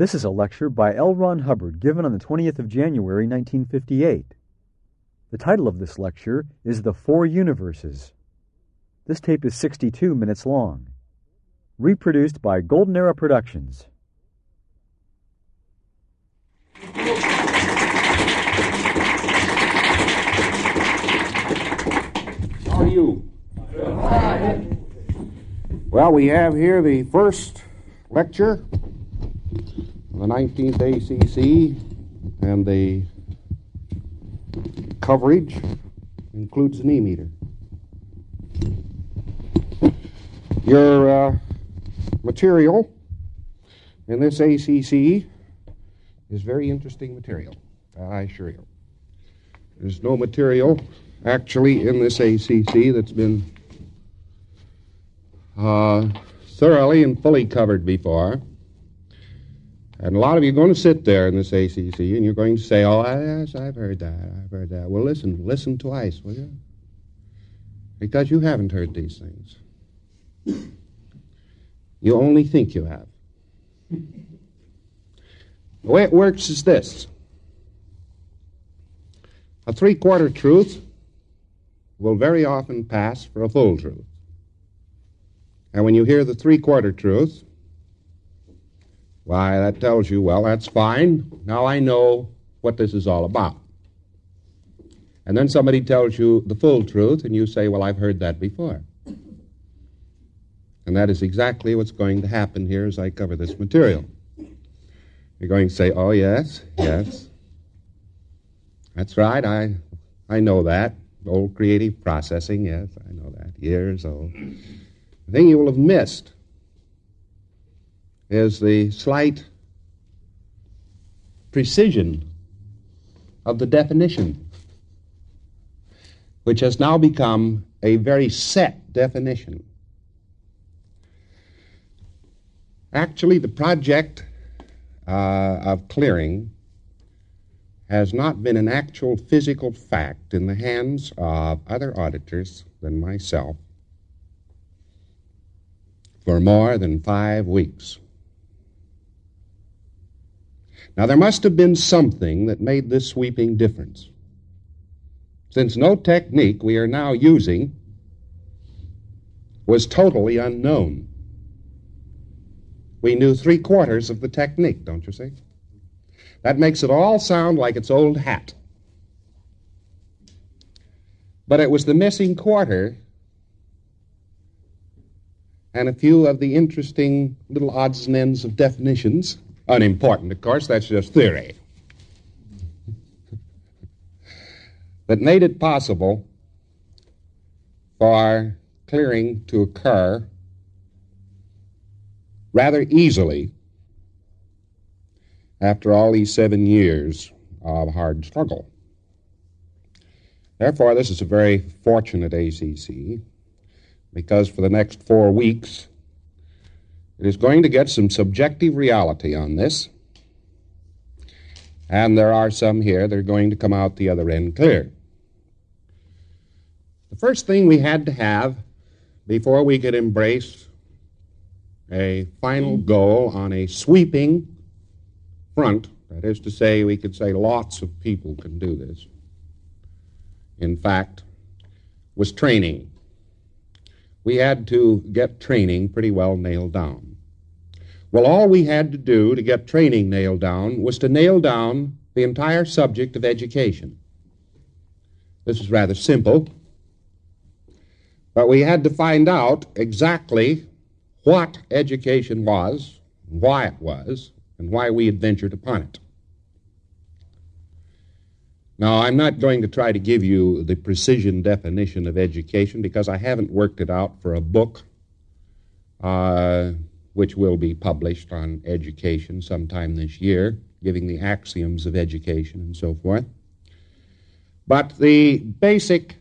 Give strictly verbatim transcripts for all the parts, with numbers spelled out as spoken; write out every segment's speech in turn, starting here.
This is a lecture by L. Ron Hubbard given on the twentieth of January, nineteen fifty-eight. The title of this lecture is The Four Universes. This tape is sixty-two minutes long. Reproduced by Golden Era Productions. How are you? Well, we have here the first lecture of the nineteenth A C C, and the coverage includes an e-meter. Your uh, material in this A C C is very interesting material, I assure you. There's no material actually in this A C C that's been uh, thoroughly and fully covered before. And a lot of you are going to sit there in this A C C and you're going to say, oh, yes, I've heard that, I've heard that. Well, listen, listen twice, will you? Because you haven't heard these things. You only think you have. The way it works is this. A three-quarter truth will very often pass for a full truth. And when you hear the three-quarter truth, why, that tells you, well, that's fine. Now I know what this is all about. And then somebody tells you the full truth, and you say, well, I've heard that before. And that is exactly what's going to happen here as I cover this material. You're going to say, oh, yes, yes. That's right, I, I know that. Old creative processing, yes, I know that. Years old. The thing you will have missed is the slight precision of the definition, which has now become a very set definition. Actually, the project uh, of clearing has not been an actual physical fact in the hands of other auditors than myself for more than five weeks. Now, there must have been something that made this sweeping difference, since no technique we are now using was totally unknown. We knew three-quarters of the technique, don't you see? That makes it all sound like it's old hat. But it was the missing quarter and a few of the interesting little odds and ends of definitions. Unimportant, of course, that's just theory. That made it possible for clearing to occur rather easily after all these seven years of hard struggle. Therefore, this is a very fortunate A C C, because for the next four weeks, it is going to get some subjective reality on this, and there are some here that are going to come out the other end clear. The first thing we had to have before we could embrace a final goal on a sweeping front, that is to say, we could say lots of people can do this, in fact, was training. We had to get training pretty well nailed down. Well, all we had to do to get training nailed down was to nail down the entire subject of education. This is rather simple, but we had to find out exactly what education was, why it was, and why we had ventured upon it. Now, I'm not going to try to give you the precision definition of education because I haven't worked it out for a book uh, which will be published on education sometime this year, giving the axioms of education and so forth. But the basic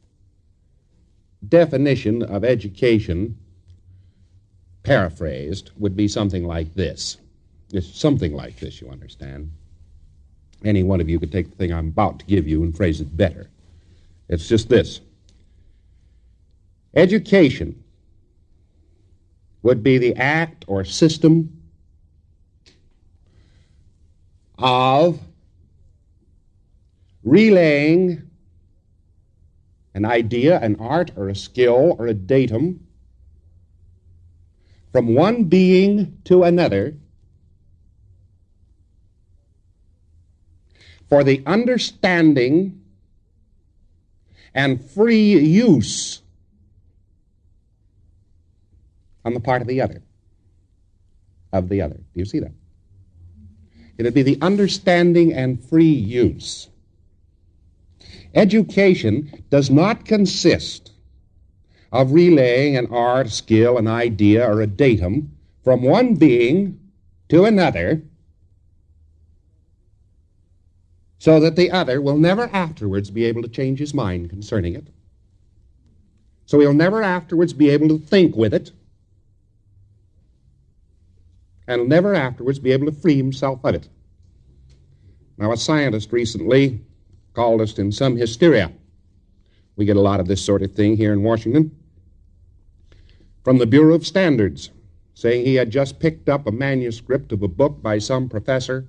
definition of education, paraphrased, would be something like this. It's something like this, you understand. Any one of you could take the thing I'm about to give you and phrase it better. It's just this. Education would be the act or system of relaying an idea, an art, or a skill, or a datum from one being to another for the understanding and free use on the part of the other, of the other. Do you see that? It would be the understanding and free use. Education does not consist of relaying an art, skill, an idea, or a datum from one being to another so that the other will never afterwards be able to change his mind concerning it. So he'll never afterwards be able to think with it, and he'll never afterwards be able to free himself of it. Now, a scientist recently called us in some hysteria. We get a lot of this sort of thing here in Washington from the Bureau of Standards, saying he had just picked up a manuscript of a book by some professor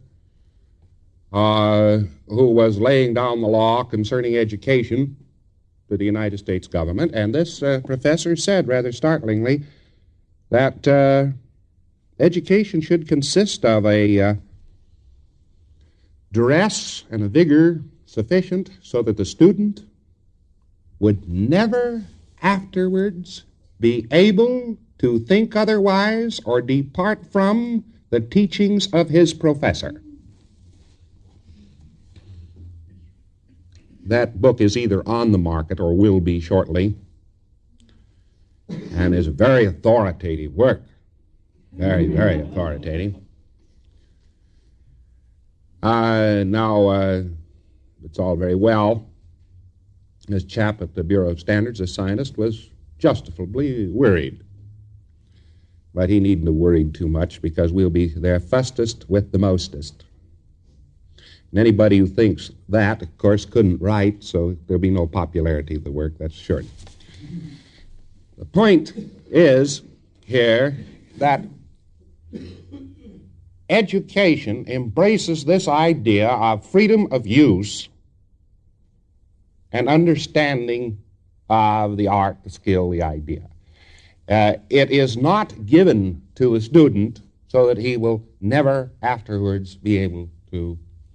uh, who was laying down the law concerning education to the United States government, and this uh, professor said rather startlingly that uh, education should consist of a uh, duress and a vigor sufficient so that the student would never afterwards be able to think otherwise or depart from the teachings of his professor. That book is either on the market or will be shortly, and is a very authoritative work. Very, very authoritative. Uh, now, uh, it's all very well. This chap at the Bureau of Standards, a scientist, was justifiably worried. But he needn't have worried too much, because we'll be there fustest with the mostest. And anybody who thinks that, of course, couldn't write, so there'll be no popularity of the work, that's sure. The point is here that education embraces this idea of freedom of use and understanding of the art, the skill, the idea. Uh, it is not given to a student so that he will never afterwards be able to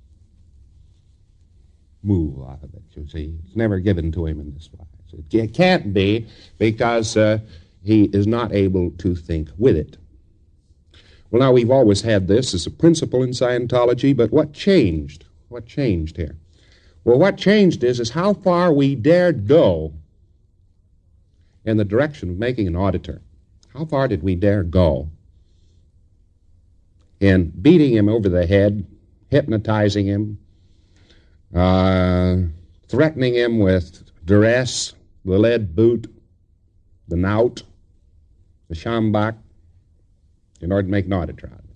move out of it, you see. It's never given to him in this way. It can't be because uh, he is not able to think with it. Well, now, we've always had this as a principle in Scientology, but what changed? What changed here? Well, what changed is, is how far we dared go in the direction of making an auditor. How far did we dare go in beating him over the head, hypnotizing him, uh, threatening him with duress, the lead boot, the knout, the sjambak, in order to make an auditor out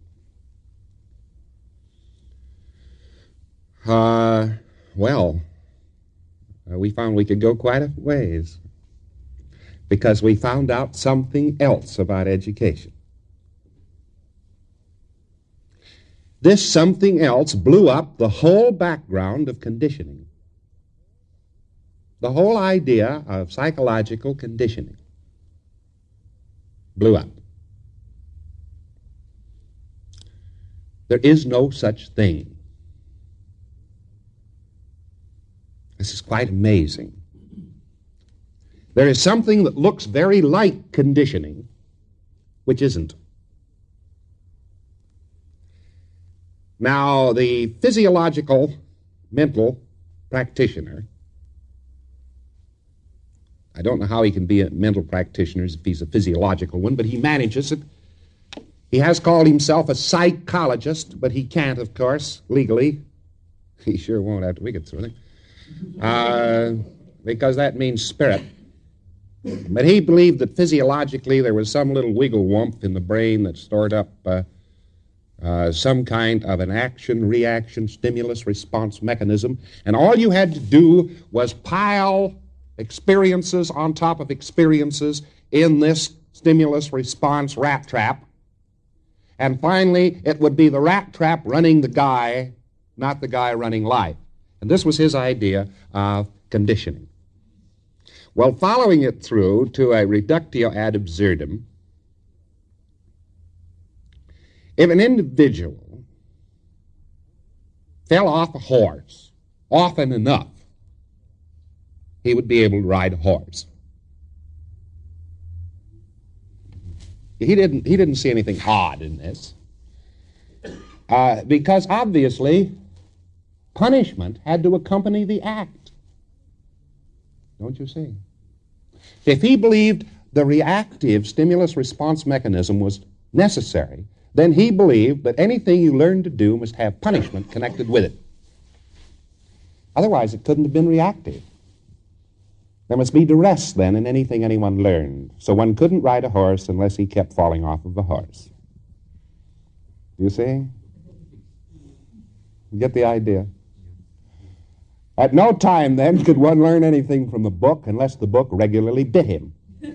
of it? Uh, well, uh, we found we could go quite a ways because we found out something else about education. This something else blew up the whole background of conditioning, the whole idea of psychological conditioning blew up. There is no such thing. This is quite amazing. There is something that looks very like conditioning, which isn't. Now, the physiological mental practitioner, I don't know how he can be a mental practitioner if he's a physiological one, but he manages it. He has called himself a psychologist, but he can't, of course, legally. He sure won't after we get through with it. Uh, because that means spirit. But he believed that physiologically there was some little wiggle wump in the brain that stored up uh, uh, some kind of an action-reaction stimulus-response mechanism, and all you had to do was pile experiences on top of experiences in this stimulus-response rat trap, And finally, it would be the rat trap running the guy, not the guy running life. And this was his idea of conditioning. Well, following it through to a reductio ad absurdum, if an individual fell off a horse often enough, he would be able to ride a horse. He didn't, he didn't see anything odd in this, uh, because obviously punishment had to accompany the act. Don't you see? If he believed the reactive stimulus-response mechanism was necessary, then he believed that anything you learned to do must have punishment connected with it. Otherwise, it couldn't have been reactive. There must be duress, then, in anything anyone learned. So one couldn't ride a horse unless he kept falling off of the horse. Do you see? You get the idea? At no time, then, could one learn anything from the book unless the book regularly bit him.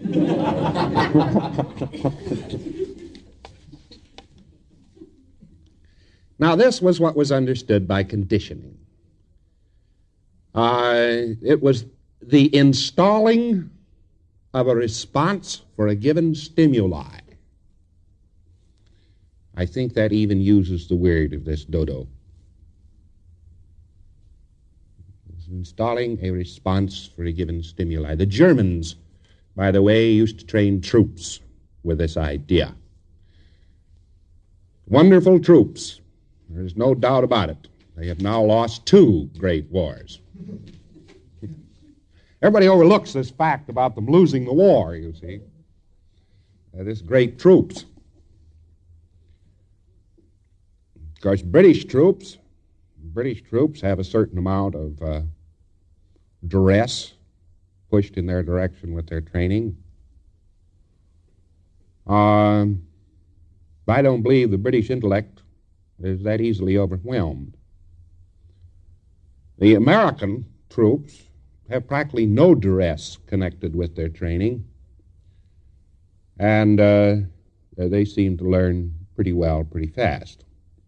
Now, this was what was understood by conditioning. Uh, it was the installing of a response for a given stimuli. I think that even uses the word of this dodo. It's installing a response for a given stimuli. The Germans, by the way, used to train troops with this idea. Wonderful troops. There's no doubt about it. They have now lost two great wars. Everybody overlooks this fact about them losing the war, you see. Uh, this great troops. Of course, British troops, British troops have a certain amount of uh, duress pushed in their direction with their training. Um, I don't believe the British intellect is that easily overwhelmed. The American troops have practically no duress connected with their training, and uh, they seem to learn pretty well, pretty fast.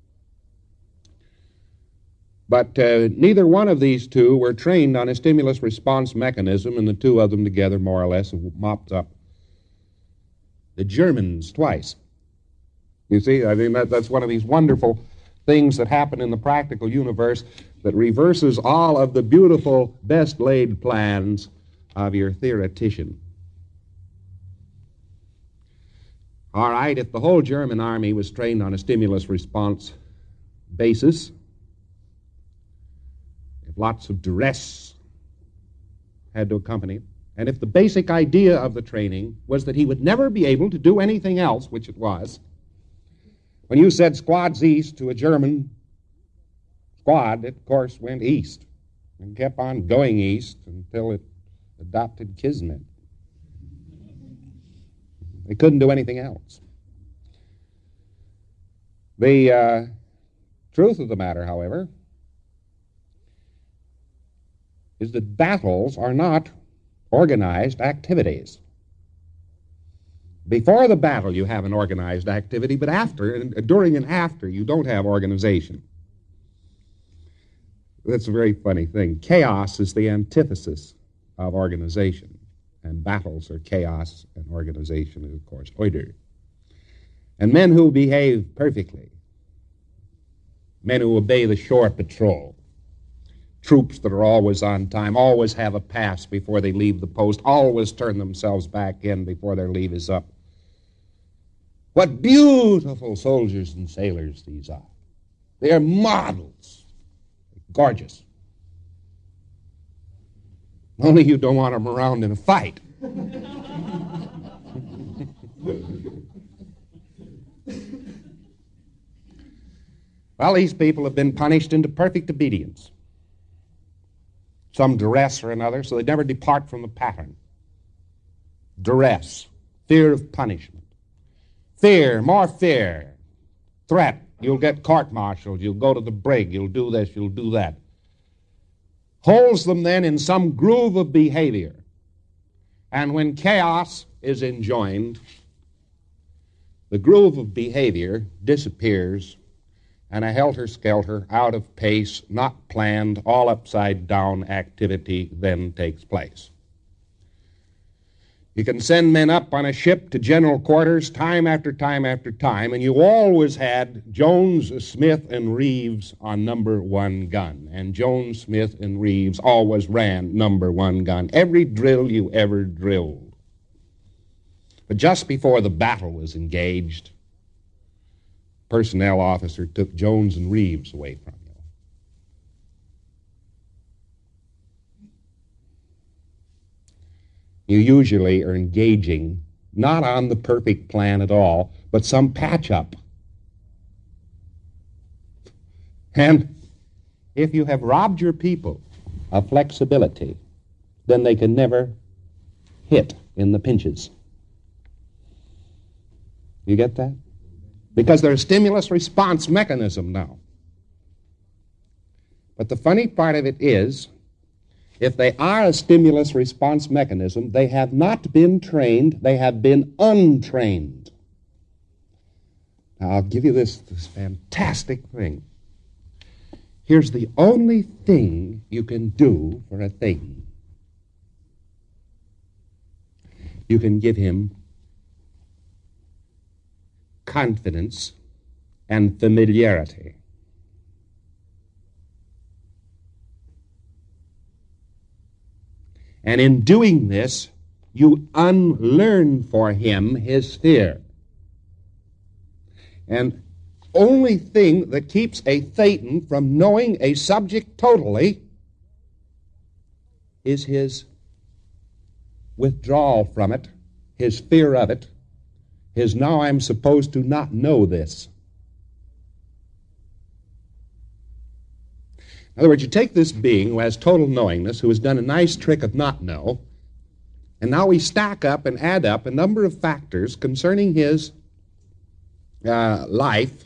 But uh, neither one of these two were trained on a stimulus-response mechanism, and the two of them together more or less have mopped up the Germans twice. You see, I mean, that, that's one of these wonderful things that happen in the practical universe that reverses all of the beautiful, best-laid plans of your theoretician. All right, if the whole German army was trained on a stimulus-response basis, if lots of duress had to accompany it, and if the basic idea of the training was that he would never be able to do anything else, which it was, when you said squads east to a German squad, it, of course, went east and kept on going east until it adopted Kismet. They couldn't do anything else. The uh, truth of the matter, however, is that battles are not organized activities. Before the battle, you have an organized activity, but after, and during and after, you don't have organization. That's a very funny thing. Chaos is the antithesis of organization, and battles are chaos, and organization is, of course, order. And men who behave perfectly, men who obey the shore patrol, troops that are always on time, always have a pass before they leave the post, always turn themselves back in before their leave is up. What beautiful soldiers and sailors these are. They are models. Gorgeous. Only you don't want them around in a fight. Well, these people have been punished into perfect obedience. Some duress or another, so they never depart from the pattern. Duress, fear of punishment. Fear, more fear. Threat, you'll get court-martialed, you'll go to the brig, you'll do this, you'll do that. Holds them then in some groove of behavior. And when chaos is enjoined, the groove of behavior disappears, and a helter-skelter, out-of-pace, not planned, all upside-down activity then takes place. You can send men up on a ship to general quarters time after time after time, and you always had Jones, Smith, and Reeves on number one gun. And Jones, Smith, and Reeves always ran number one gun, every drill you ever drilled. But just before the battle was engaged, personnel officer took Jones and Reeves away from you. You usually are engaging not on the perfect plan at all, but some patch-up. And if you have robbed your people of flexibility, then they can never hit in the pinches. You get that? Because they're a stimulus-response mechanism now. But the funny part of it is, if they are a stimulus-response mechanism, they have not been trained, they have been untrained. Now, I'll give you this, this fantastic thing. Here's the only thing you can do for a thing. You can give him confidence and familiarity. And in doing this, you unlearn for him his fear. And only thing that keeps a Thetan from knowing a subject totally is his withdrawal from it, his fear of it, his now I'm supposed to not know this. In other words, you take this being who has total knowingness, who has done a nice trick of not know, and now we stack up and add up a number of factors concerning his uh, life.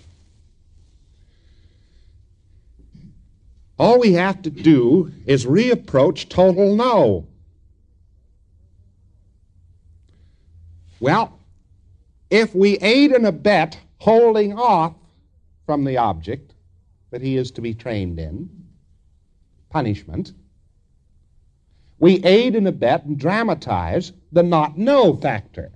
All we have to do is reapproach total know. Well, if we aid and abet holding off from the object that he is to be trained in, punishment, we aid and abet and dramatize the not know factor.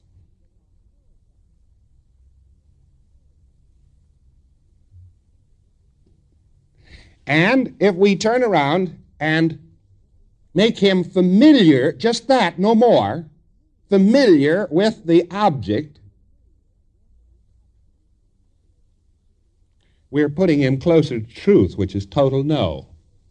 And if we turn around and make him familiar, just that, no more, familiar with the object, we're putting him closer to truth, which is total know.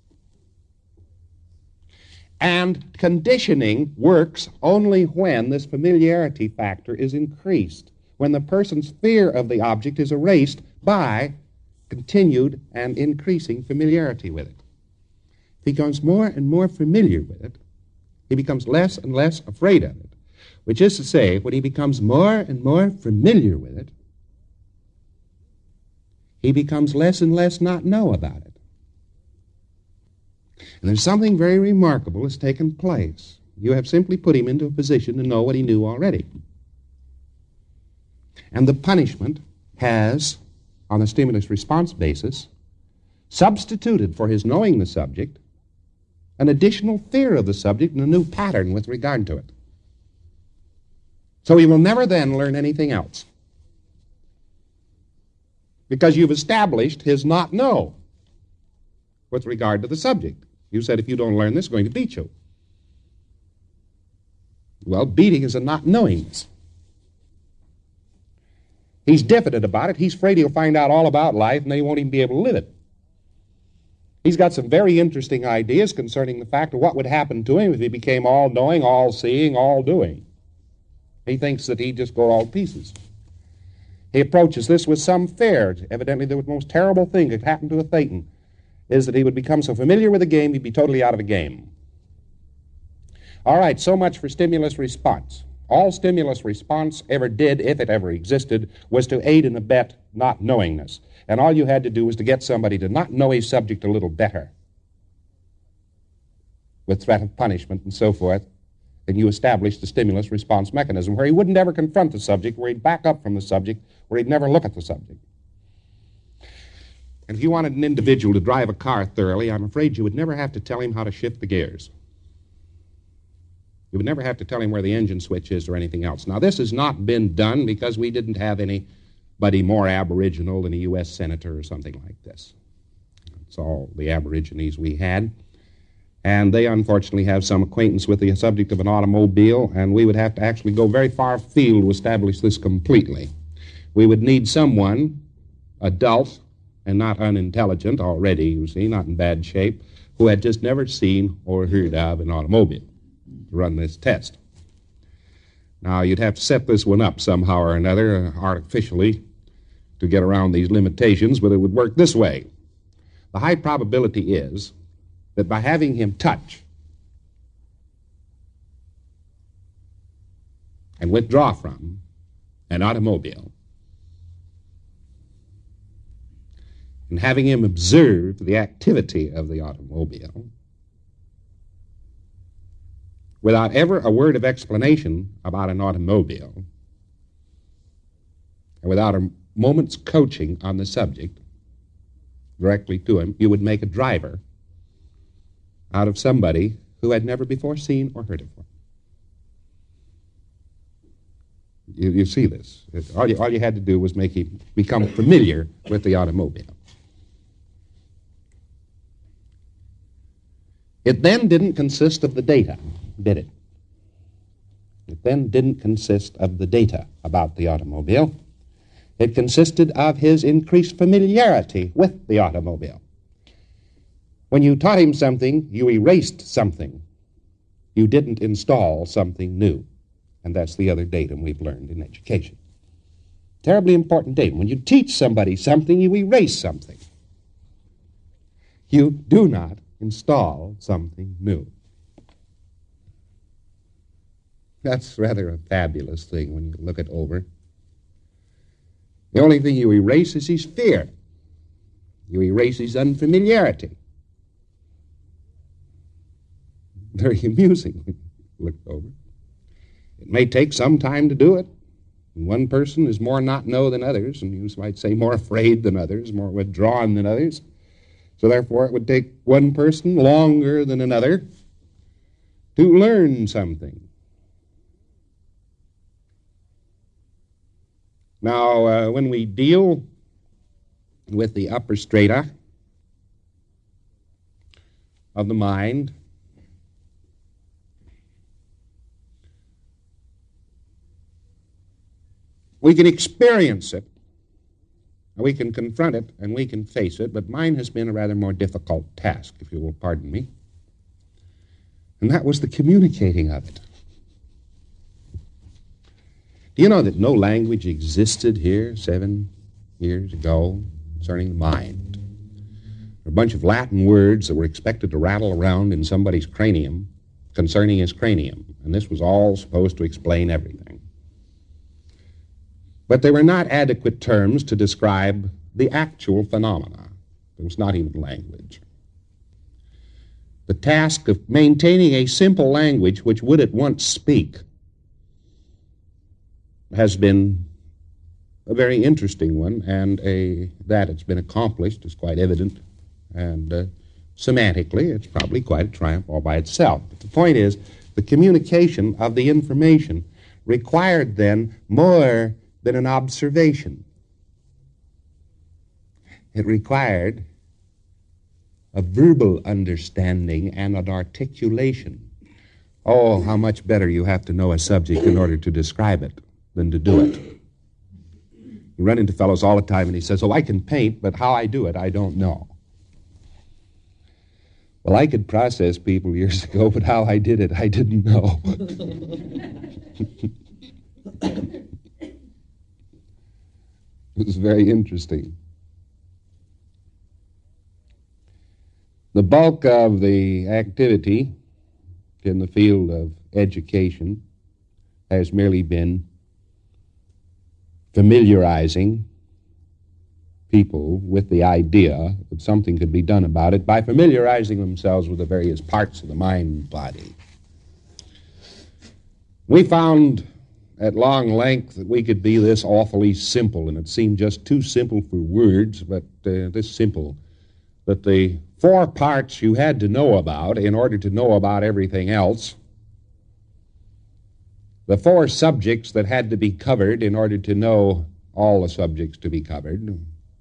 And conditioning works only when this familiarity factor is increased, when the person's fear of the object is erased by continued and increasing familiarity with it. If he becomes more and more familiar with it, he becomes less and less afraid of it, which is to say, when he becomes more and more familiar with it, he becomes less and less not know about it. And there's something very remarkable that's taken place. You have simply put him into a position to know what he knew already. And the punishment has, on a stimulus-response basis, substituted for his knowing the subject an additional fear of the subject and a new pattern with regard to it. So he will never then learn anything else, because you've established his not know with regard to the subject. You said, if you don't learn this, it's going to beat you. Well, beating is a not knowingness. He's diffident about it. He's afraid he'll find out all about life, and then he won't even be able to live it. He's got some very interesting ideas concerning the fact of what would happen to him if he became all-knowing, all-seeing, all-doing. He thinks that he'd just go all to pieces. He approaches this with some fear. Evidently, the most terrible thing that could happen to a Thetan is that he would become so familiar with the game, he'd be totally out of the game. All right, so much for stimulus response. All stimulus response ever did, if it ever existed, was to aid and abet not knowingness. And all you had to do was to get somebody to not know a subject a little better, with threat of punishment and so forth, and you establish the stimulus response mechanism, where he wouldn't ever confront the subject, where he'd back up from the subject, where he'd never look at the subject. And if you wanted an individual to drive a car thoroughly, I'm afraid you would never have to tell him how to shift the gears. You would never have to tell him where the engine switch is or anything else. Now, this has not been done because we didn't have anybody more aboriginal than a U S senator or something like this. That's all the aborigines we had. And they, unfortunately, have some acquaintance with the subject of an automobile, and we would have to actually go very far afield to establish this completely. We would need someone, adult and not unintelligent already, you see, not in bad shape, who had just never seen or heard of an automobile to run this test. Now, you'd have to set this one up somehow or another, uh, artificially, to get around these limitations, but it would work this way. The high probability is that by having him touch and withdraw from an automobile and having him observe the activity of the automobile without ever a word of explanation about an automobile and without a moment's coaching on the subject directly to him, you would make a driver out of somebody who had never before seen or heard of one. You, you see this. All you, all you had to do was make him become familiar with the automobile. It then didn't consist of the data, did it? It then didn't consist of the data about the automobile. It consisted of his increased familiarity with the automobile. When you taught him something, you erased something. You didn't install something new. And that's the other datum we've learned in education. Terribly important datum. When you teach somebody something, you erase something. You do not install something new. That's rather a fabulous thing when you look it over. The only thing you erase is his fear. You erase his unfamiliarity. Very amusing when you look over. It may take some time to do it. One person is more not-know than others, and you might say more afraid than others, more withdrawn than others. So therefore it would take one person longer than another to learn something. Now, uh, when we deal with the upper strata of the mind, we can experience it, we can confront it, and we can face it, but mine has been a rather more difficult task, if you will pardon me, and that was the communicating of it. Do you know that no language existed here seven years ago concerning the mind? There were a bunch of Latin words that were expected to rattle around in somebody's cranium concerning his cranium, and this was all supposed to explain everything. But they were not adequate terms to describe the actual phenomena. It was not even language. The task of maintaining a simple language which would at once speak has been a very interesting one, and a, that it's been accomplished is quite evident, and uh, semantically it's probably quite a triumph all by itself. But the point is, the communication of the information required then more than an observation. It required a verbal understanding and an articulation. Oh, how much better you have to know a subject in order to describe it than to do it. You run into fellows all the time and he says, oh, I can paint, but how I do it, I don't know. Well, I could process people years ago, but how I did it, I didn't know. It was very interesting. The bulk of the activity in the field of education has merely been familiarizing people with the idea that something could be done about it by familiarizing themselves with the various parts of the mind body. We found at long length that we could be this awfully simple, and it seemed just too simple for words, but uh, this simple, that the four parts you had to know about in order to know about everything else, the four subjects that had to be covered in order to know all the subjects to be covered,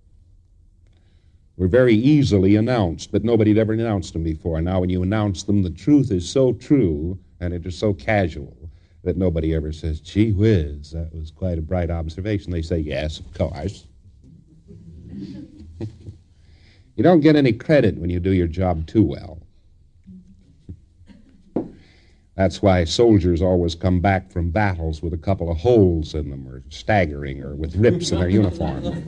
were very easily announced, but nobody had ever announced them before. Now when you announce them, the truth is so true and it is so casual that nobody ever says, gee whiz, that was quite a bright observation. They say, yes, of course. You don't get any credit when you do your job too well. That's why soldiers always come back from battles with a couple of holes in them, or staggering, or with rips in their uniform.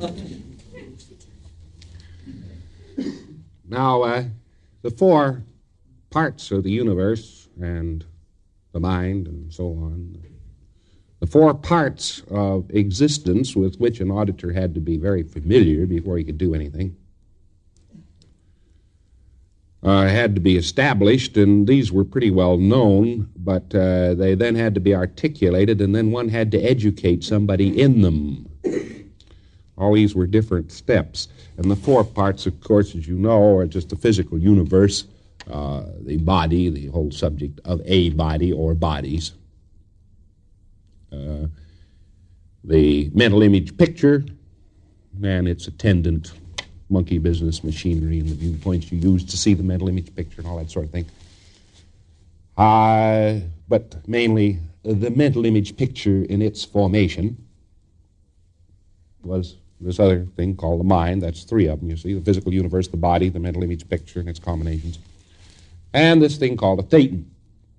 Now, uh, the four parts of the universe and the mind and so on, the four parts of existence with which an auditor had to be very familiar before he could do anything, Uh, had to be established, and these were pretty well known, but uh, they then had to be articulated, and then one had to educate somebody in them. All these were different steps. And the four parts, of course, as you know, are just the physical universe, uh, the body, the whole subject of a body or bodies, uh, the mental image picture, and its attendant monkey business machinery and the viewpoints you use to see the mental image picture and all that sort of thing. Uh, but mainly uh, the mental image picture in its formation was this other thing called the mind. That's three of them, you see, the physical universe, the body, the mental image picture and its combinations. And this thing called a thetan,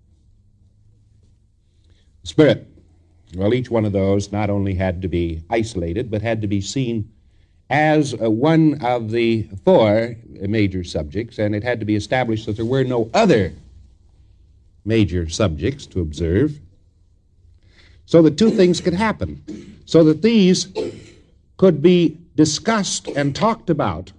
the spirit. Well, each one of those not only had to be isolated, but had to be seen as uh, one of the four major subjects, and it had to be established that there were no other major subjects to observe, so that two things could happen, so that these could be discussed and talked about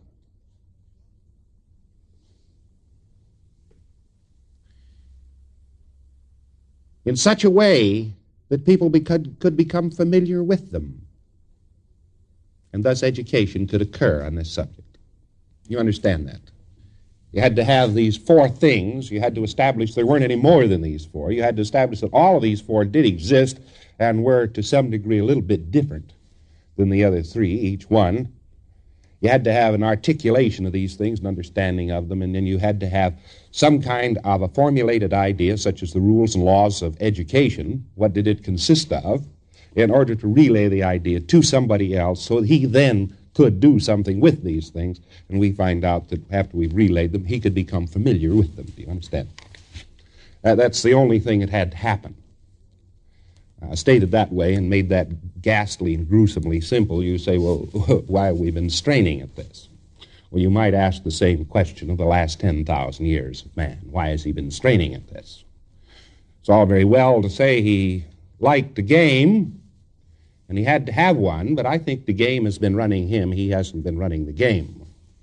in such a way that people be- could, could become familiar with them. And thus education could occur on this subject. You understand that? You had to have these four things. You had to establish there weren't any more than these four. You had to establish that all of these four did exist and were to some degree a little bit different than the other three, each one. You had to have an articulation of these things, an understanding of them, and then you had to have some kind of a formulated idea, such as the rules and laws of education. What did it consist of? In order to relay the idea to somebody else so that he then could do something with these things. And we find out that after we've relayed them, he could become familiar with them. Do you understand? Uh, that's the only thing that had to happen. Uh, stated that way and made that ghastly and gruesomely simple, you say, well, why have we been straining at this? Well, you might ask the same question of the last ten thousand years of man. Why has he been straining at this? It's all very well to say he liked the game, and he had to have one, but I think the game has been running him. He hasn't been running the game.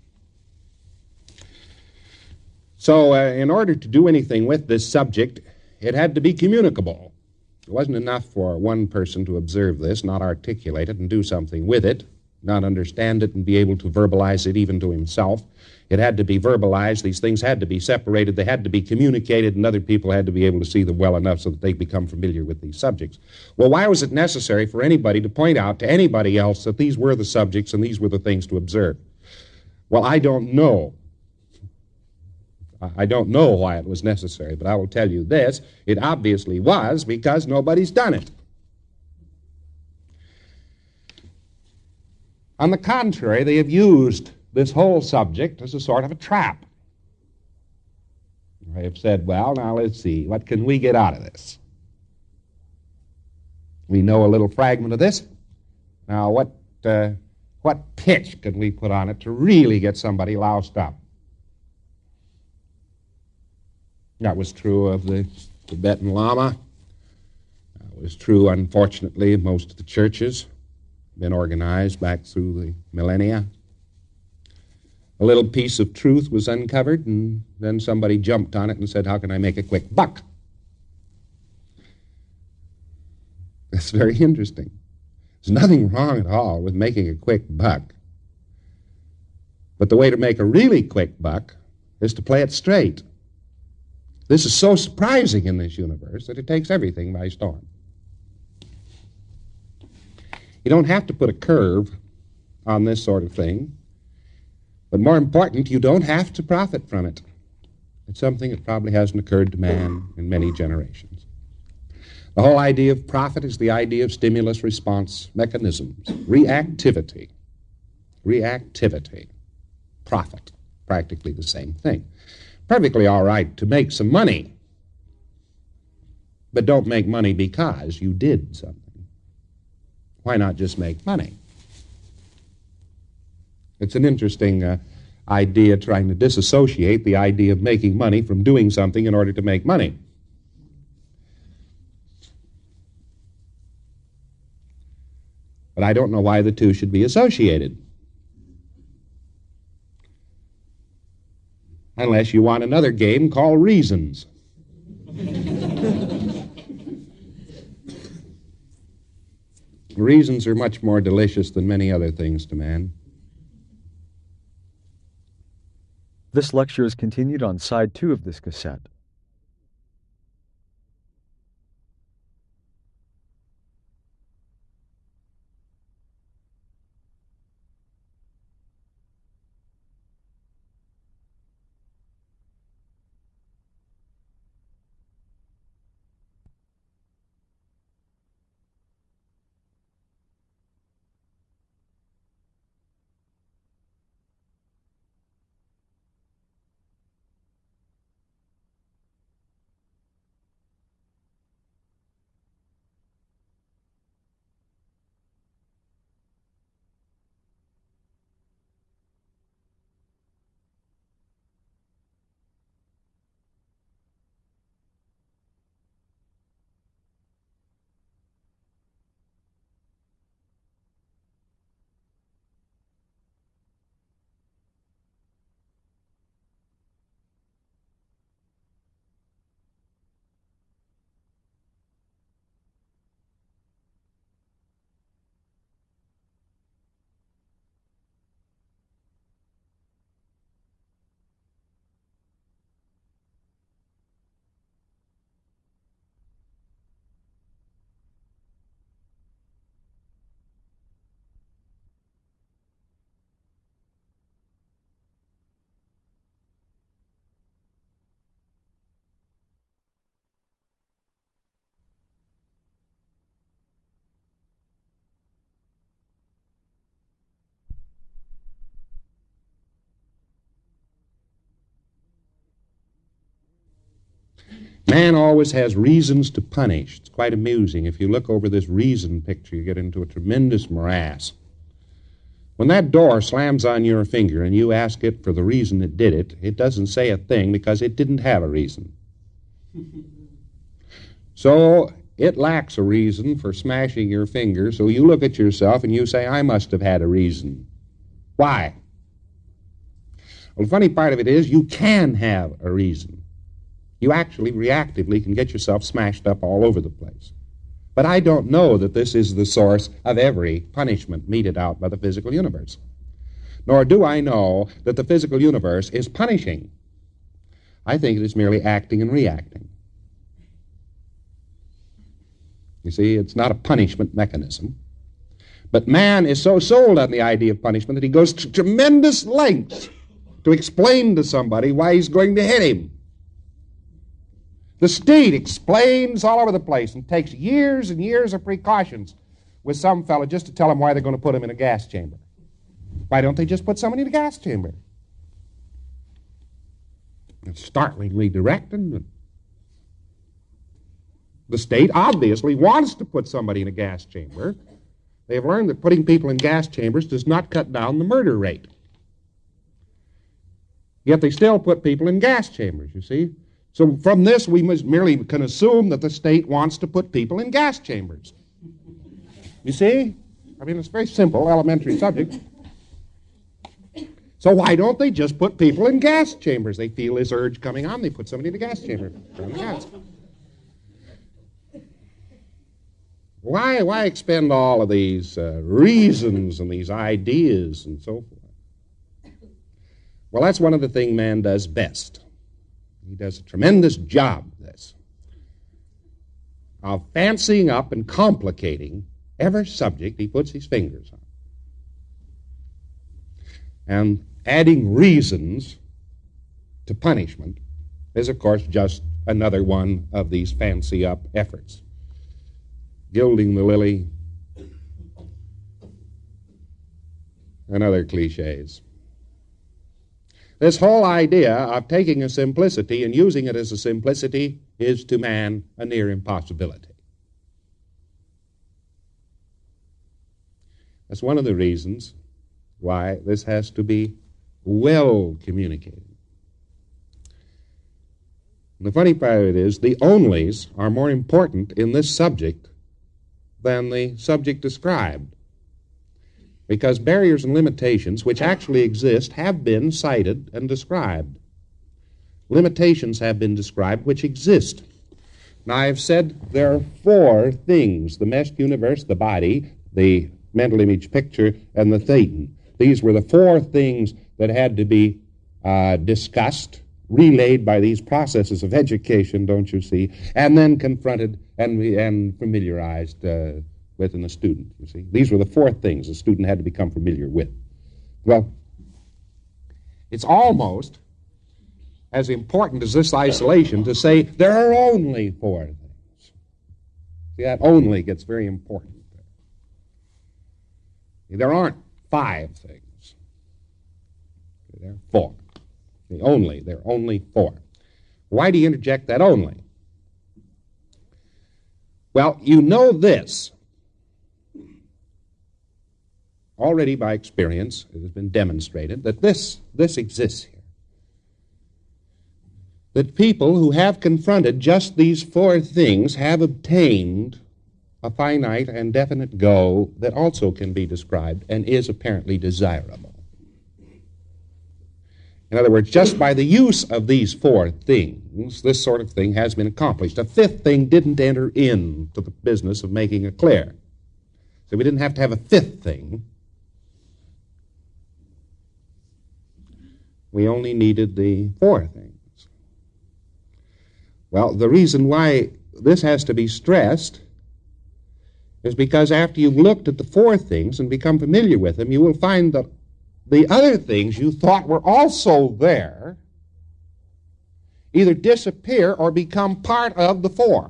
So uh, in order to do anything with this subject, it had to be communicable. It wasn't enough for one person to observe this, not articulate it, and do something with it, not understand it and be able to verbalize it even to himself. It had to be verbalized. These things had to be separated. They had to be communicated, and other people had to be able to see them well enough so that they become familiar with these subjects. Well, why was it necessary for anybody to point out to anybody else that these were the subjects and these were the things to observe? Well, I don't know. I don't know why it was necessary, but I will tell you this. It obviously was because nobody's done it. On the contrary, they have used this whole subject as a sort of a trap. They have said, well, now let's see, what can we get out of this? We know a little fragment of this. Now, what, uh, what pitch can we put on it to really get somebody loused up? That was true of the Tibetan Lama. That was true, unfortunately, of most of the churches. Been organized back through the millennia. A little piece of truth was uncovered, and then somebody jumped on it and said, how can I make a quick buck? That's very interesting. There's nothing wrong at all with making a quick buck. But the way to make a really quick buck is to play it straight. This is so surprising in this universe that it takes everything by storm. You don't have to put a curve on this sort of thing, but more important, you don't have to profit from it. It's something that probably hasn't occurred to man in many generations. The whole idea of profit is the idea of stimulus-response mechanisms. Reactivity. Reactivity. Profit. Practically the same thing. Perfectly all right to make some money, but don't make money because you did something. Why not just make money? It's an interesting uh, idea trying to disassociate the idea of making money from doing something in order to make money. But I don't know why the two should be associated. Unless you want another game called Reasons. Reasons are much more delicious than many other things to man. This lecture is continued on side two of this cassette. Man always has reasons to punish. It's quite amusing. If you look over this reason picture, you get into a tremendous morass. When that door slams on your finger and you ask it for the reason it did it, it doesn't say a thing because it didn't have a reason. So it lacks a reason for smashing your finger, so you look at yourself and you say, I must have had a reason. Why? Well, the funny part of it is you can have a reason. You actually reactively can get yourself smashed up all over the place. But I don't know that this is the source of every punishment meted out by the physical universe. Nor do I know that the physical universe is punishing. I think it is merely acting and reacting. You see, it's not a punishment mechanism. But man is so sold on the idea of punishment that he goes to tremendous lengths to explain to somebody why he's going to hit him. The state explains all over the place and takes years and years of precautions with some fellow just to tell him why they're going to put him in a gas chamber. Why don't they just put somebody in a gas chamber? It's startlingly direct, isn't it? The state obviously wants to put somebody in a gas chamber. They have learned that putting people in gas chambers does not cut down the murder rate. Yet they still put people in gas chambers, you see. So from this, we must merely can assume that the state wants to put people in gas chambers. You see? I mean, it's a very simple, elementary subject. So why don't they just put people in gas chambers? They feel this urge coming on, they put somebody in a gas chamber. Why, why expend all of these uh, reasons and these ideas and so forth? Well, that's one of the things man does best. He does a tremendous job of this, of fancying up and complicating every subject he puts his fingers on, and adding reasons to punishment is, of course, just another one of these fancy-up efforts. Gilding the lily and other cliches. This whole idea of taking a simplicity and using it as a simplicity is to man a near impossibility. That's one of the reasons why this has to be well communicated. And the funny part of it is, the onlys are more important in this subject than the subject described, because barriers and limitations which actually exist have been cited and described. Limitations have been described which exist. Now, I've said there are four things: the meshed universe, the body, the mental image picture, and the thetan. These were the four things that had to be uh, discussed, relayed by these processes of education, don't you see, and then confronted and, and familiarized uh, with in the student, you see. These were the four things the student had to become familiar with. Well, it's almost as important as this isolation to say there are only four things. See, that only gets very important. There aren't five things. There are four. The only, there are only four. Why do you interject that only? Well, you know this. Already by experience, it has been demonstrated that this, this exists here. That people who have confronted just these four things have obtained a finite and definite goal that also can be described and is apparently desirable. In other words, just by the use of these four things, this sort of thing has been accomplished. A fifth thing didn't enter into the business of making it clear. So we didn't have to have a fifth thing. We only needed the four things. Well, the reason why this has to be stressed is because after you've looked at the four things and become familiar with them, you will find that the other things you thought were also there either disappear or become part of the four.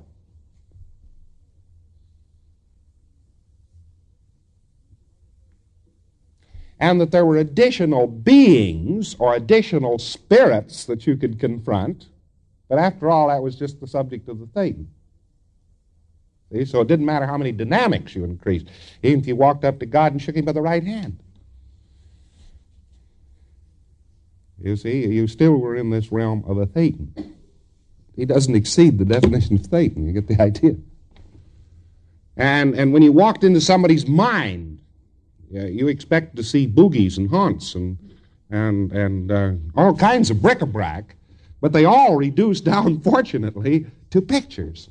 And that there were additional beings or additional spirits that you could confront, but after all, that was just the subject of the thetan. See? So it didn't matter how many dynamics you increased, even if you walked up to God and shook him by the right hand. You see, you still were in this realm of a thetan. He doesn't exceed the definition of thetan. You get the idea. And and when you walked into somebody's mind, yeah, you expect to see boogies and haunts and and and uh, all kinds of bric-a-brac, but they all reduce down, fortunately, to pictures.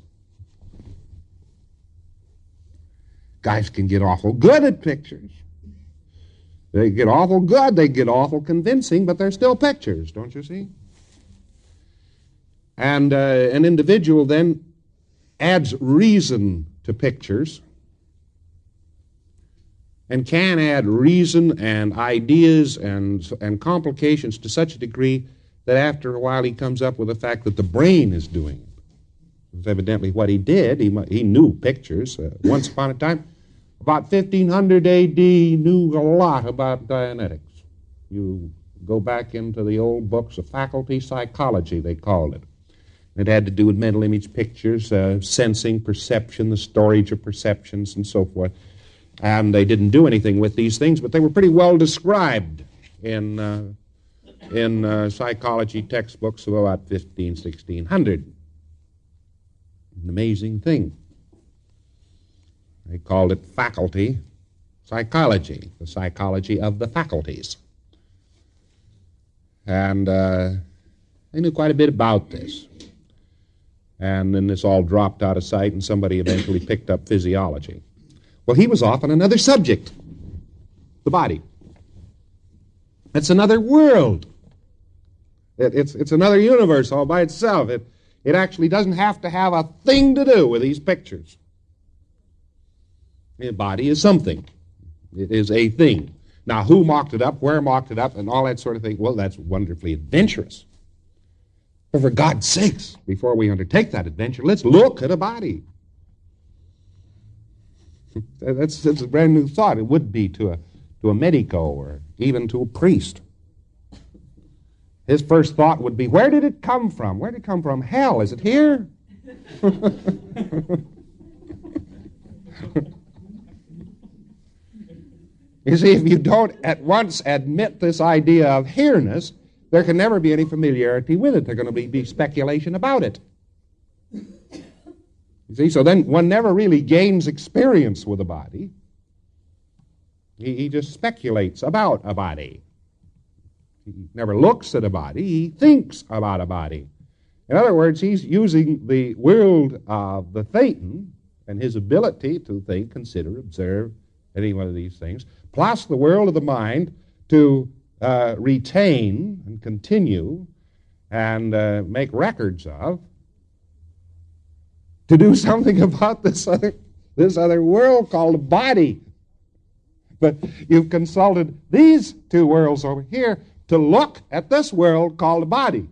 Guys can get awful good at pictures. They get awful good, they get awful convincing, but they're still pictures, don't you see? And uh, an individual then adds reason to pictures and can add reason and ideas and, and complications to such a degree that after a while he comes up with the fact that the brain is doing it. It's evidently what he did. He, he knew pictures. Uh, once upon a time, about fifteen hundred A D, he knew a lot about Dianetics. You go back into the old books of faculty psychology, they called it. It had to do with mental image pictures, uh, sensing, perception, the storage of perceptions, and so forth. And they didn't do anything with these things, but they were pretty well described in uh, in uh, psychology textbooks of about fifteen, sixteen hundred. An amazing thing. They called it faculty psychology, the psychology of the faculties. And uh, they knew quite a bit about this. And then this all dropped out of sight, and somebody eventually picked up physiology. Well, he was off on another subject, the body. It's another world. It, it's, it's another universe all by itself. It, it actually doesn't have to have a thing to do with these pictures. The body is something. It is a thing. Now, who mocked it up, where mocked it up, and all that sort of thing, well, that's wonderfully adventurous. But for God's sakes, before we undertake that adventure, let's look at a body. That's, that's a brand new thought. It would be to a, to a medico or even to a priest. His first thought would be, where did it come from? Where did it come from? Hell, is it here? You see, if you don't at once admit this idea of here-ness, there can never be any familiarity with it. There's going to be, be speculation about it. You see, so then one never really gains experience with a body. He, he just speculates about a body. He never looks at a body. He thinks about a body. In other words, he's using the world of the Thetan and his ability to think, consider, observe, any one of these things, plus the world of the mind to uh, retain and continue and uh, make records of, to do something about this other, this other world called the body. But you've consulted these two worlds over here to look at this world called the body.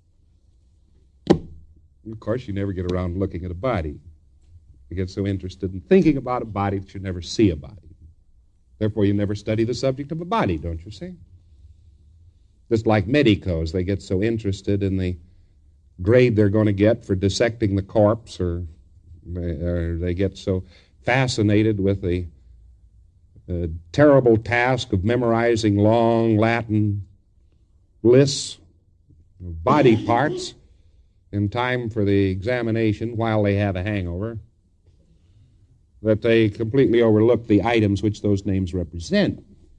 Of course, you never get around looking at a body. You get so interested in thinking about a body that you never see a body. Therefore, you never study the subject of a body, don't you see? Just like medicos, they get so interested in the grade they're going to get for dissecting the corpse, or, or they get so fascinated with the uh, terrible task of memorizing long Latin lists of body parts in time for the examination while they have a hangover, that they completely overlook the items which those names represent.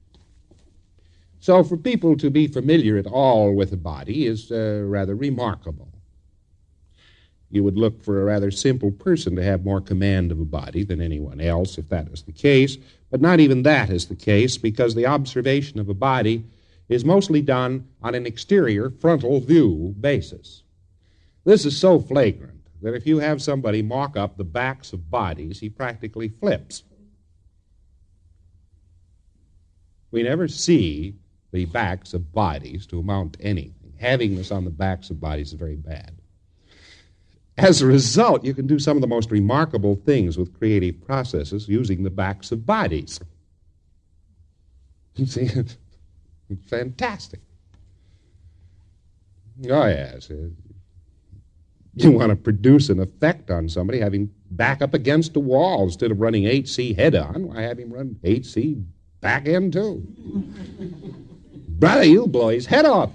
So for people to be familiar at all with the body is uh, rather remarkable. You would look for a rather simple person to have more command of a body than anyone else, if that is the case. But not even that is the case, because the observation of a body is mostly done on an exterior frontal view basis. This is so flagrant that if you have somebody mock up the backs of bodies, he practically flips. We never see the backs of bodies to amount to anything. Having this on the backs of bodies is very bad. As a result, you can do some of the most remarkable things with creative processes using the backs of bodies. You see, it's fantastic. Oh, yes. You want to produce an effect on somebody, have him back up against a wall instead of running H C head-on. Why, have him run H C back end, too. Brother, you'll blow his head off.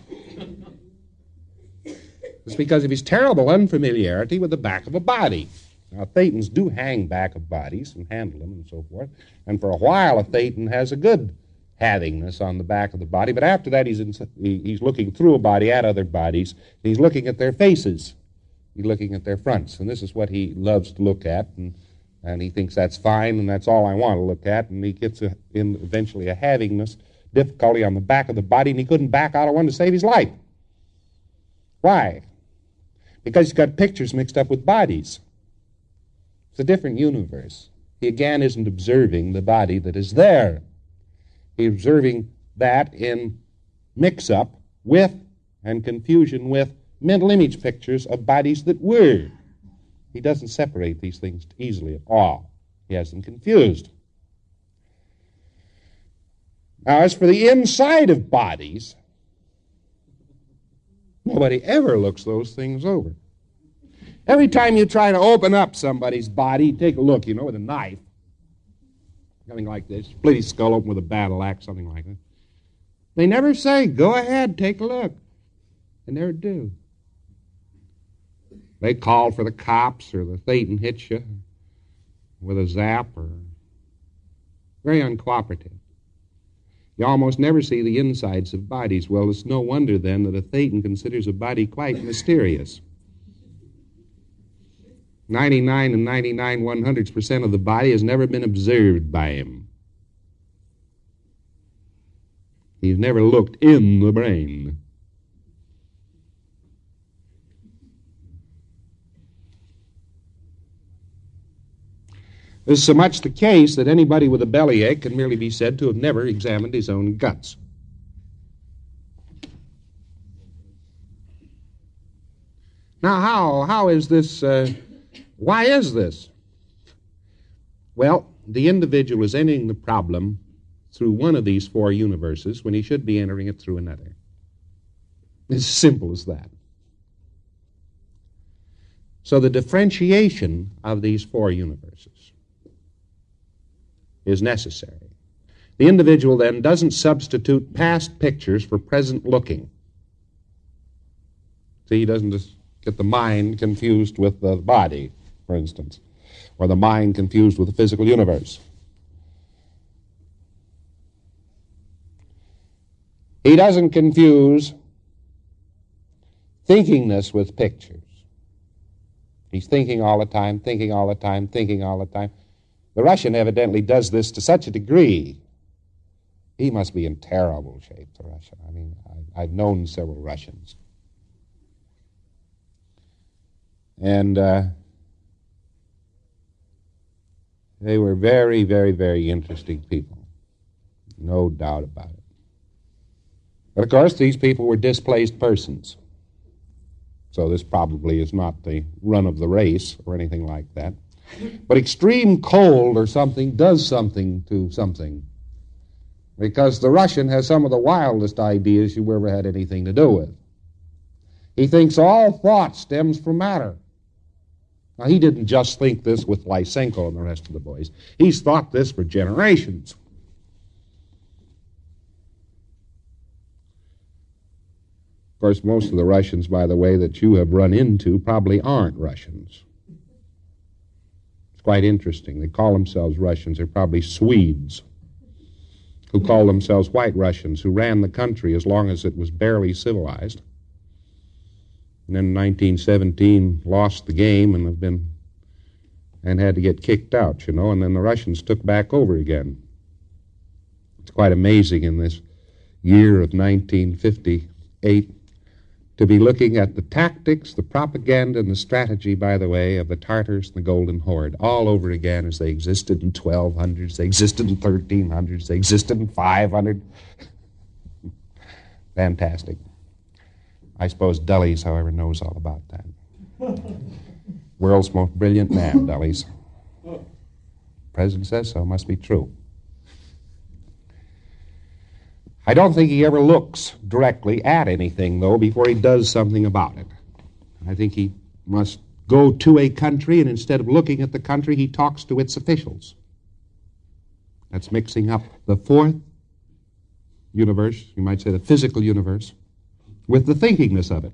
It's because of his terrible unfamiliarity with the back of a body. Now, Thetans do hang back of bodies and handle them and so forth, and for a while a Thetan has a good havingness on the back of the body, but after that he's, in, he's looking through a body at other bodies, and he's looking at their faces. He's looking at their fronts, and this is what he loves to look at, and, and he thinks that's fine, and that's all I want to look at, and he gets a, in eventually a havingness, difficulty on the back of the body, and he couldn't back out of one to save his life. Why? Because he's got pictures mixed up with bodies. It's a different universe. He again isn't observing the body that is there. He's observing that in mix-up with and confusion with mental image pictures of bodies that were. He doesn't separate these things easily at all. He has them confused. Now, as for the inside of bodies, nobody ever looks those things over. Every time you try to open up somebody's body, take a look, you know, with a knife, something like this, split his skull open with a battle axe, something like that. They never say, go ahead, take a look. They never do. They call for the cops, or the Thetan hits you with a zap, or very uncooperative. You almost never see the insides of bodies. Well, it's no wonder, then, that a Thetan considers a body quite mysterious. ninety-nine and ninety-nine one-hundredths percent of the body has never been observed by him. He's never looked in the brain. This is so much the case that anybody with a bellyache can merely be said to have never examined his own guts. Now, how, how is this, uh, why is this? Well, the individual is entering the problem through one of these four universes when he should be entering it through another. It's as simple as that. So the differentiation of these four universes is necessary. The individual then doesn't substitute past pictures for present looking. See, he doesn't just get the mind confused with the body, for instance, or the mind confused with the physical universe. He doesn't confuse thinkingness with pictures. He's thinking all the time, thinking all the time, thinking all the time. The Russian evidently does this to such a degree. He must be in terrible shape, the Russian. I mean, I, I've known several Russians. And uh, they were very, very, very interesting people. No doubt about it. But of course, these people were displaced persons. So this probably is not the run of the race or anything like that. But extreme cold or something does something to something. Because the Russian has some of the wildest ideas you ever had anything to do with. He thinks all thought stems from matter. Now, he didn't just think this with Lysenko and the rest of the boys. He's thought this for generations. Of course, most of the Russians, by the way, that you have run into probably aren't Russians. It's quite interesting. They call themselves Russians. They're probably Swedes who call themselves White Russians, who ran the country as long as it was barely civilized. And then in nineteen seventeen lost the game and have been and had to get kicked out, you know, and then the Russians took back over again. It's quite amazing in this year of nineteen fifty-eight to be looking at the tactics, the propaganda, and the strategy, by the way, of the Tartars and the Golden Horde all over again as they existed in twelve hundreds, they existed in thirteen hundreds, they existed in five hundred. Fantastic. I suppose Dulles, however, knows all about that. World's most brilliant man, Dulles. President says so, must be true. I don't think he ever looks directly at anything, though, before he does something about it. I think he must go to a country, and instead of looking at the country, he talks to its officials. That's mixing up the fourth universe, you might say the physical universe, with the thinkingness of it.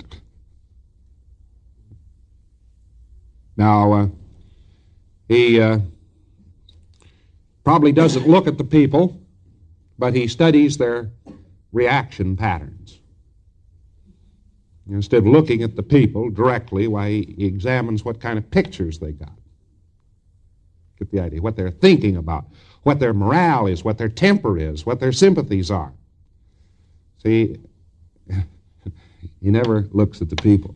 Now, uh, he uh, probably doesn't look at the people, but he studies their reaction patterns. Instead of looking at the people directly, why, he examines what kind of pictures they got. Get the idea, what they're thinking about, what their morale is, what their temper is, what their sympathies are. See, he never looks at the people.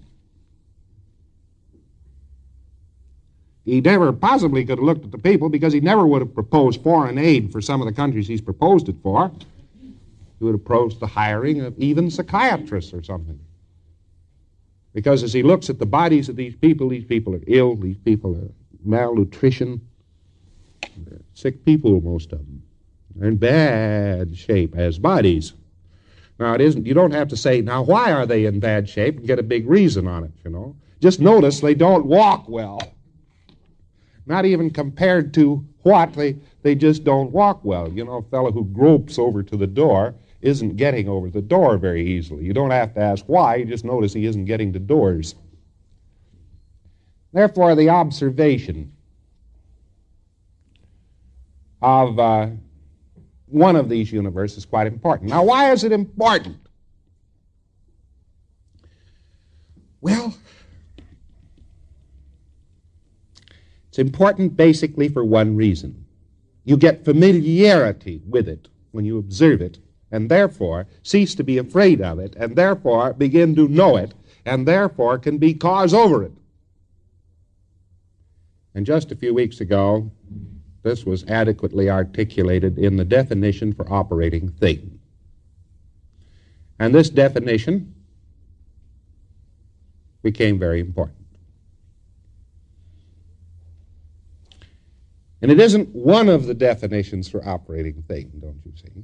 He never possibly could have looked at the people because he never would have proposed foreign aid for some of the countries he's proposed it for. He would have proposed the hiring of even psychiatrists or something. Because as he looks at the bodies of these people, these people are ill, these people are malnutrition, they're sick people, most of them. They're in bad shape as bodies. Now, it isn't, you don't have to say, now, why are they in bad shape, and get a big reason on it, you know. Just notice they don't walk well. Not even compared to what, they, they just don't walk well. You know, a fellow who gropes over to the door isn't getting over the door very easily. You don't have to ask why, you just notice he isn't getting to doors. Therefore, the observation of uh, one of these universes is quite important. Now, why is it important? Well, It's important basically for one reason. You get familiarity with it when you observe it, and therefore cease to be afraid of it, and therefore begin to know it, and therefore can be cause over it. And just a few weeks ago, this was adequately articulated in the definition for operating Thetan. And this definition became very important. And it isn't one of the definitions for operating Thetan, don't you see?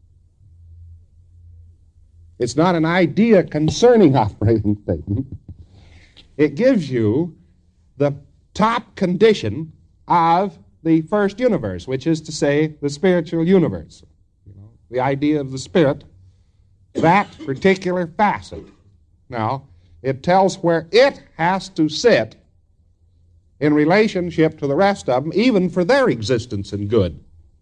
It's not an idea concerning operating Thetan. It gives you the top condition of the first universe, which is to say the spiritual universe. You know, the idea of the spirit, that particular facet. Now, it tells where it has to sit in relationship to the rest of them, even for their existence and good.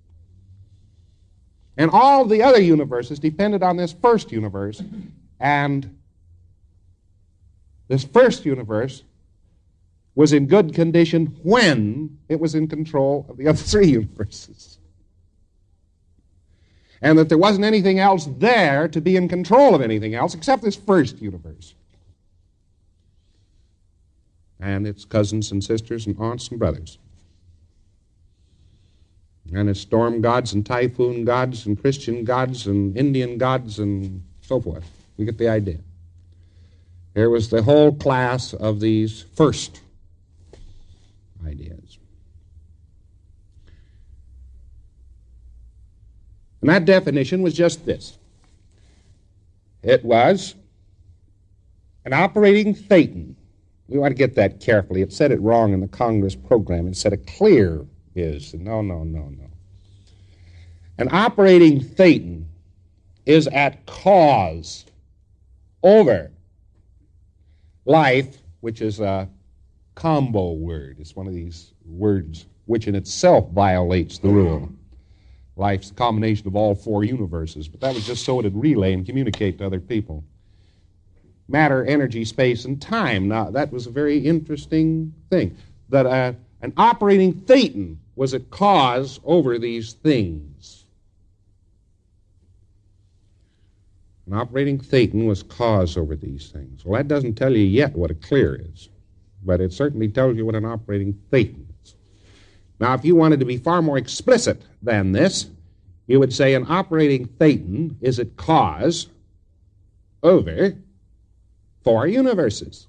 And all the other universes depended on this first universe, and this first universe was in good condition when it was in control of the other three universes. And that there wasn't anything else there to be in control of anything else except this first universe. And its cousins and sisters and aunts and brothers. And its storm gods and typhoon gods and Christian gods and Indian gods and so forth. We get the idea. There was the whole class of these first ideas. And that definition was just this. It was an operating Thetan. We want to get that carefully. It said it wrong in the Congress program. It said a clear is. No, no, no, no. An operating Thetan is at cause over life, which is a combo word. It's one of these words which in itself violates the rule. Life's a combination of all four universes, but that was just so it would relay and communicate to other people. Matter, energy, space, and time. Now, that was a very interesting thing. That uh, an operating Thetan was at cause over these things. An operating Thetan was cause over these things. Well, that doesn't tell you yet what a clear is, but it certainly tells you what an operating Thetan is. Now, if you wanted to be far more explicit than this, you would say an operating Thetan is at cause over four universes.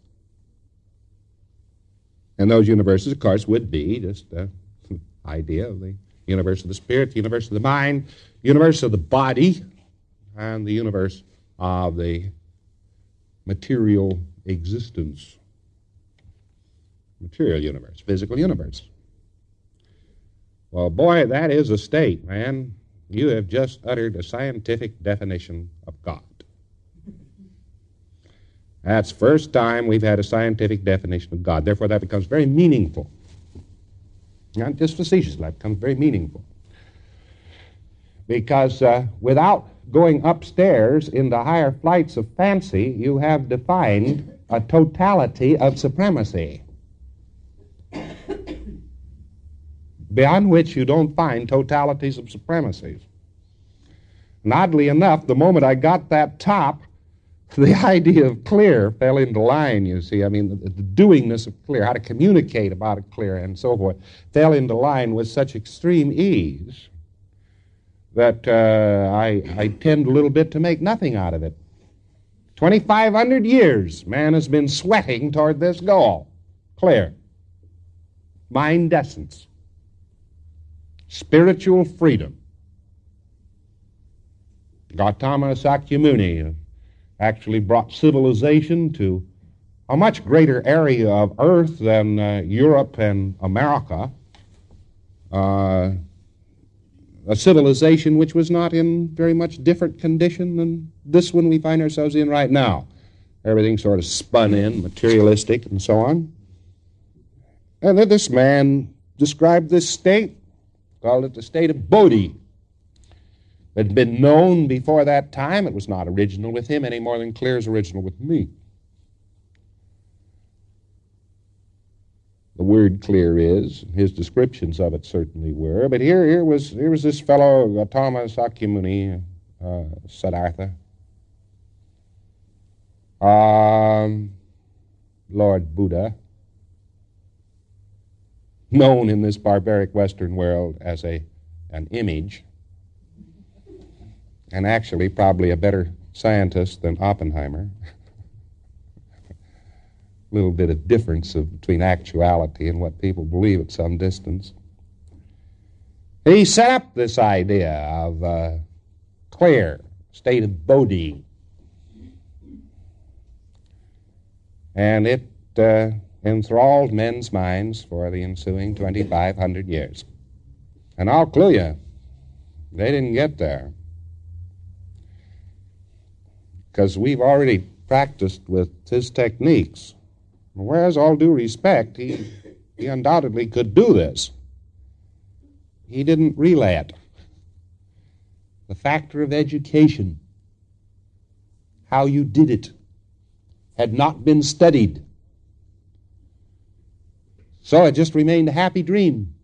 And those universes, of course, would be just the idea of the universe of the spirit, the universe of the mind, the universe of the body, and the universe of the material existence. Material universe, physical universe. Well, boy, that is a state, man. You have just uttered a scientific definition of God. That's the first time we've had a scientific definition of God. Therefore, that becomes very meaningful. Not just facetious, that becomes very meaningful. Because uh, without going upstairs into higher flights of fancy, you have defined a totality of supremacy, beyond which you don't find totalities of supremacies. And oddly enough, the moment I got that top, the idea of clear fell into line, you see. I mean, the, the doingness of clear, how to communicate about a clear and so forth, fell into line with such extreme ease that uh, I, I tend a little bit to make nothing out of it. twenty-five hundred years, man has been sweating toward this goal. Clear. Mind essence. Spiritual freedom. Gautama Sakyamuni actually brought civilization to a much greater area of earth than uh, Europe and America. Uh, a civilization which was not in very much different condition than this one we find ourselves in right now. Everything sort of spun in, materialistic and so on. And then this man described this state, called it the state of Bodhi. It had been known before that time. It was not original with him any more than clear is original with me. the word clear is. His descriptions of it certainly were. But here, here was here was this fellow Gautama Sakyamuni, uh, Siddhartha, um, Lord Buddha, known in this barbaric Western world as a an image, and actually probably a better scientist than Oppenheimer. A little bit of difference of, between actuality and what people believe at some distance. He set up this idea of uh, clear, state of Bodhi. And it uh, enthralled men's minds for the ensuing twenty-five hundred years. And I'll clue you, they didn't get there. Because we've already practiced with his techniques. Whereas, all due respect, he, he undoubtedly could do this. He didn't relay it. The factor of education, how you did it, had not been studied. So it just remained a happy dream.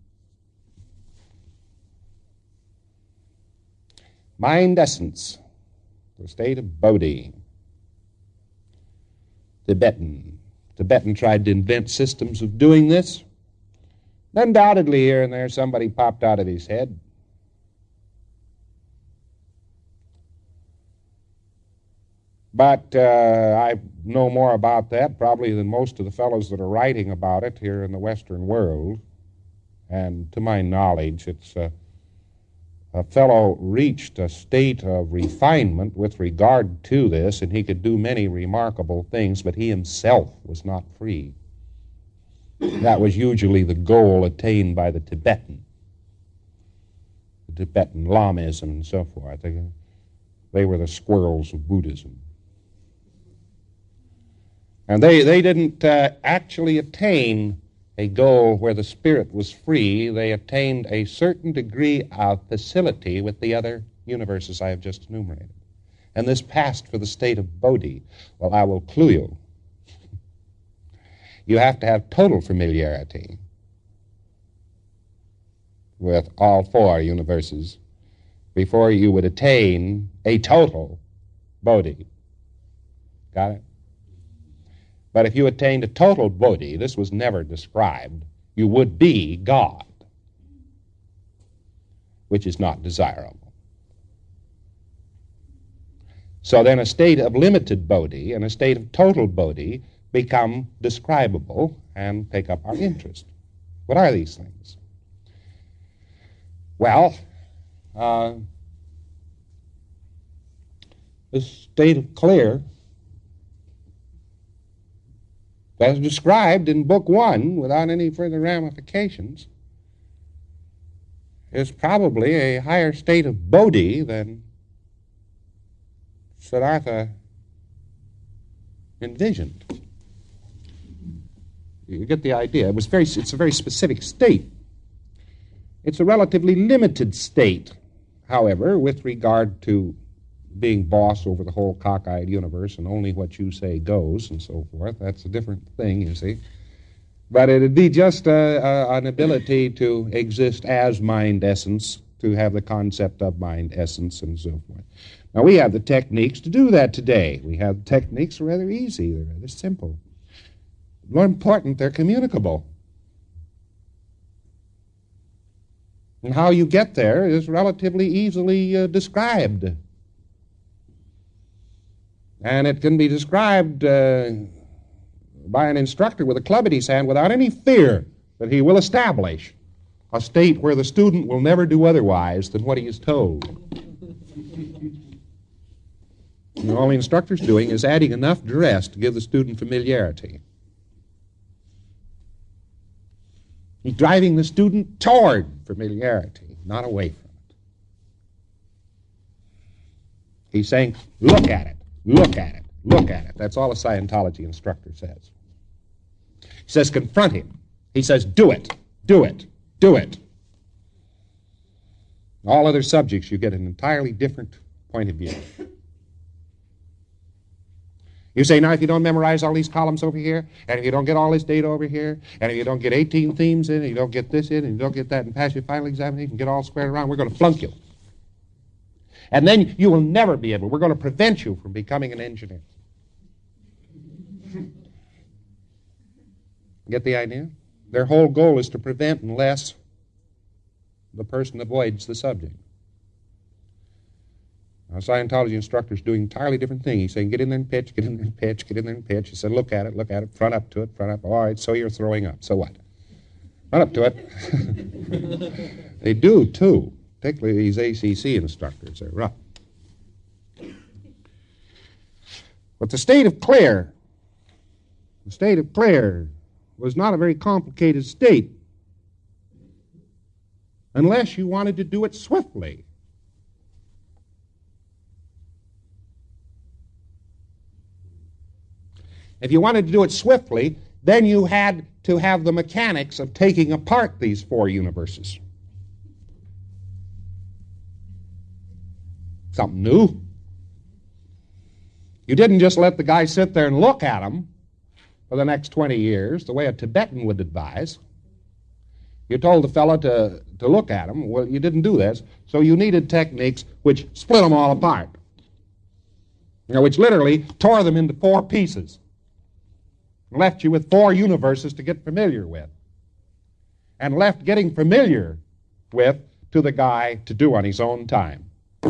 Mind essence, the state of Bodhi. Tibetan. Tibetan tried to invent systems of doing this. Undoubtedly, here and there, somebody popped out of his head. But uh, I know more about that probably than most of the fellows that are writing about it here in the Western world. And to my knowledge, it's uh, a fellow reached a state of refinement with regard to this, and he could do many remarkable things, but he himself was not free. That was usually the goal attained by the Tibetan, the Tibetan Lamism and so forth. They, they were the squirrels of Buddhism. And they, they didn't uh, actually attain a goal where the spirit was free. They attained a certain degree of facility with the other universes I have just enumerated. And this passed for the state of Bodhi. Well, I will clue you. You have to have total familiarity with all four universes before you would attain a total Bodhi. Got it? But if you attained a total Bodhi, this was never described, you would be God, which is not desirable. So then a state of limited Bodhi and a state of total Bodhi become describable and take up our interest. What are these things? Well, uh, the state of clear, as described in Book One, without any further ramifications, is probably a higher state of Bodhi than Siddhartha envisioned. You get the idea. It was very, it's a very specific state. It's a relatively limited state, however, with regard to being boss over the whole cockeyed universe and only what you say goes and so forth. That's a different thing, you see. But it'd be just a, a, an ability to exist as mind essence, to have the concept of mind essence and so forth. Now, we have the techniques to do that today. We have techniques rather easy. They're rather simple. More important, they're communicable. And how you get there is relatively easily uh, described. And it can be described uh, by an instructor with a club in his hand without any fear that he will establish a state where the student will never do otherwise than what he is told. And all the instructor's doing is adding enough duress to give the student familiarity. He's driving the student toward familiarity, not away from it. He's saying, look at it. Look at it. Look at it. That's all a Scientology instructor says. He says, confront him. He says, do it. Do it. Do it. All other subjects, you get an entirely different point of view. You say, now, if you don't memorize all these columns over here, and if you don't get all this data over here, and if you don't get eighteen themes in, and you don't get this in, and you don't get that, and pass your final examination, and get all squared around, we're going to flunk you. And then you will never be able, we're going to prevent you from becoming an engineer. Get the idea? Their whole goal is to prevent unless the person avoids the subject. Now, a Scientology instructor is doing an entirely different thing. He's saying, get in there and pitch, get in there and pitch, get in there and pitch. He said, look at it, look at it, front up to it, front up. All right, so you're throwing up. So what? Run up to it. They do, too. Particularly these A C C instructors. They're rough. But the state of clear, the state of clear was not a very complicated state unless you wanted to do it swiftly. If you wanted to do it swiftly, then you had to have the mechanics of taking apart these four universes. Something new. You didn't just let the guy sit there and look at them for the next twenty years, the way a Tibetan would advise. You told the fellow to, to look at them. Well, you didn't do this, so you needed techniques which split them all apart, you know, which literally tore them into four pieces, left you with four universes to get familiar with, and left getting familiar with to the guy to do on his own time.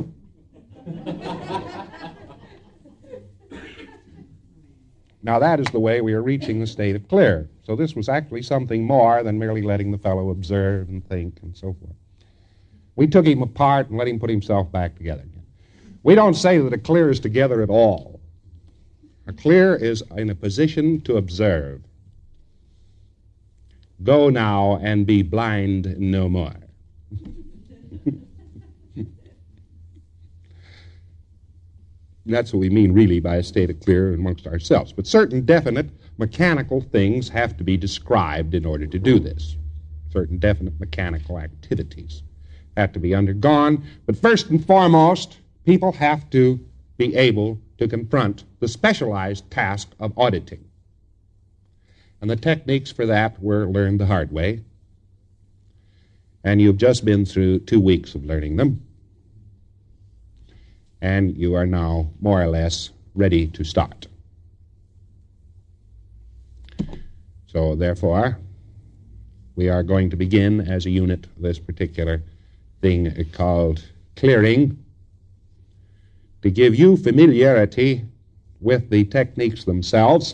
Now, that is the way we are reaching the state of clear. So this was actually something more than merely letting the fellow observe and think and so forth. We took him apart and let him put himself back together again. We don't say that a clear is together at all. A clear is in a position to observe. Go now and be blind no more. That's what we mean really by a state of clear amongst ourselves. But certain definite mechanical things have to be described in order to do this. Certain definite mechanical activities have to be undergone. But first and foremost, people have to be able to confront the specialized task of auditing. And the techniques for that were learned the hard way. And you've just been through two weeks of learning them. And you are now more or less ready to start. So therefore, we are going to begin as a unit this particular thing called clearing, to give you familiarity with the techniques themselves,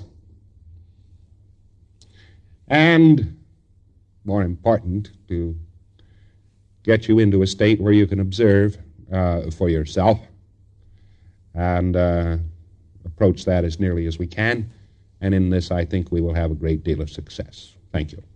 and more important, to get you into a state where you can observe uh, for yourself and uh, approach that as nearly as we can. And in this, I think we will have a great deal of success. Thank you.